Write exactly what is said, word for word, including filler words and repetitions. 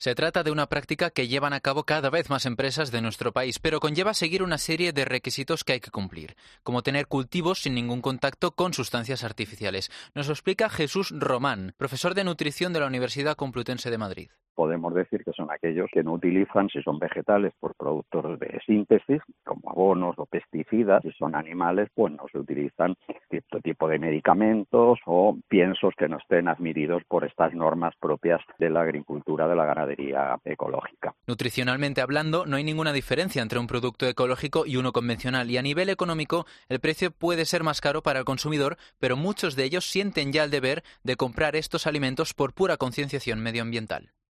Se trata de una práctica que llevan a cabo cada vez más empresas de nuestro país, pero conlleva seguir una serie de requisitos que hay que cumplir, como tener cultivos sin ningún contacto con sustancias artificiales. Nos lo explica Jesús Román, profesor de nutrición de la Universidad Complutense de Madrid. Podemos decir que son aquellos que no utilizan, si son vegetales, por productos de síntesis, como abonos o pesticidas. Si son animales, pues no se utilizan cierto tipo de medicamentos o piensos que no estén admitidos por estas normas propias de la agricultura, de la ganadería ecológica. Nutricionalmente hablando, no hay ninguna diferencia entre un producto ecológico y uno convencional, y a nivel económico el precio puede ser más caro para el consumidor, pero muchos de ellos sienten ya el deber de comprar estos alimentos por pura concienciación medioambiental.